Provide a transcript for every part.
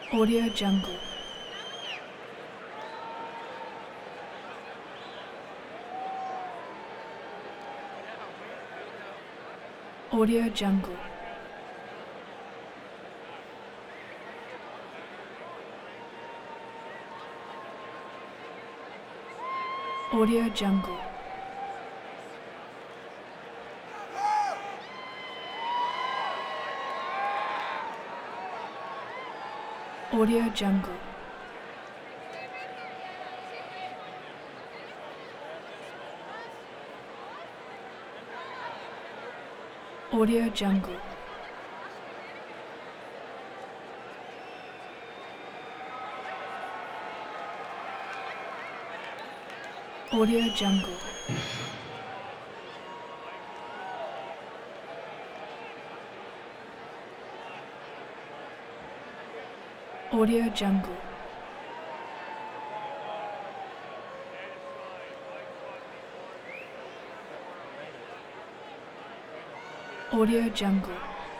Audio Jungle. Audio Jungle. Audio Jungle. Audio Jungle. Audio Jungle. Audio Jungle. Audio Jungle. Audio Jungle.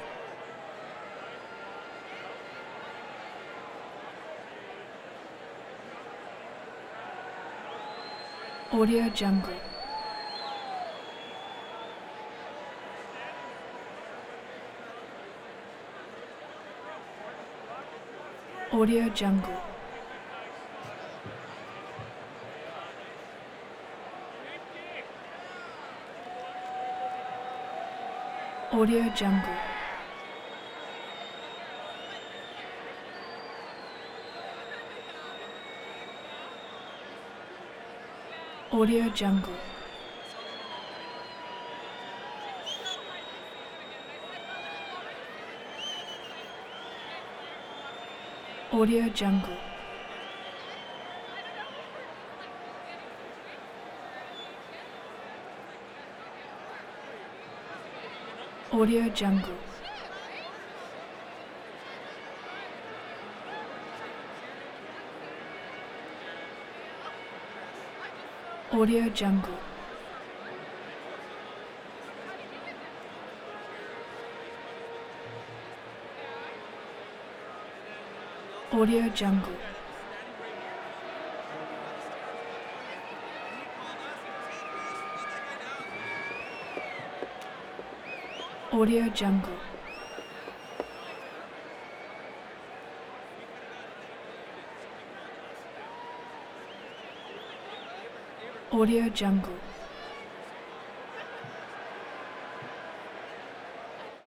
Audio Jungle. Audio Jungle. Audio Jungle. Audio Jungle. Audio Jungle. Audio Jungle. Audio Jungle. Audio Jungle. Audio Jungle. Audio Jungle.